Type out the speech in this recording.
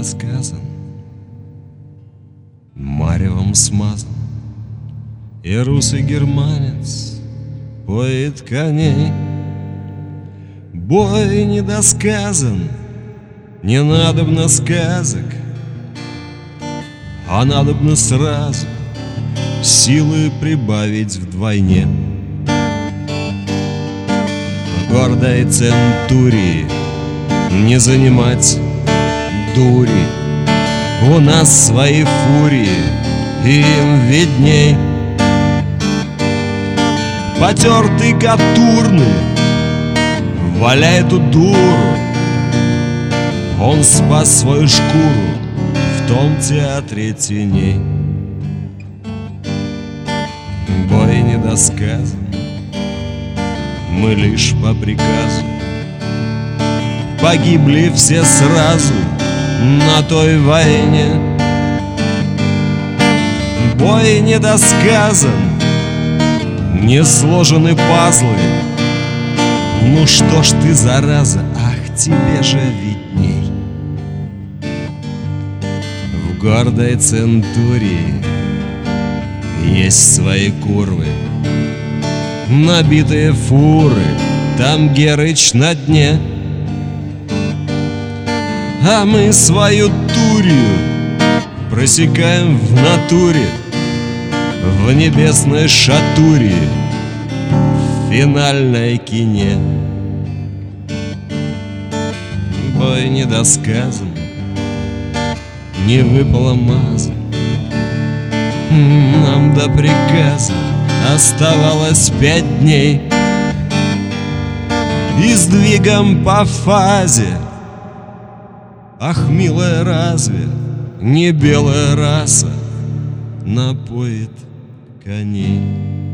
недосказан, маревом смазан, и русый германец поет коней. Бой недосказан, не надобно сказок, а надобно сразу силы прибавить вдвойне. В гордой центурии не занимать дури, у нас свои фурии, им видней. Потертый Катурны, валяй эту дуру, он спас свою шкуру в том театре теней. Бой недосказан, мы лишь по приказу погибли все сразу на той войне. Бой недосказан, не сложены пазлы. Ну что ж ты, зараза, ах, тебе же видней. В гордой центурии есть свои курвы, набитые фуры, там Герыч на дне. А мы свою турию просекаем в натуре, в небесной шатуре, в финальной кине. Бой недосказан, не выпало маза, нам до приказа оставалось 5 дней. И сдвигом по фазе, ах, милая, разве не белая раса напоит коней?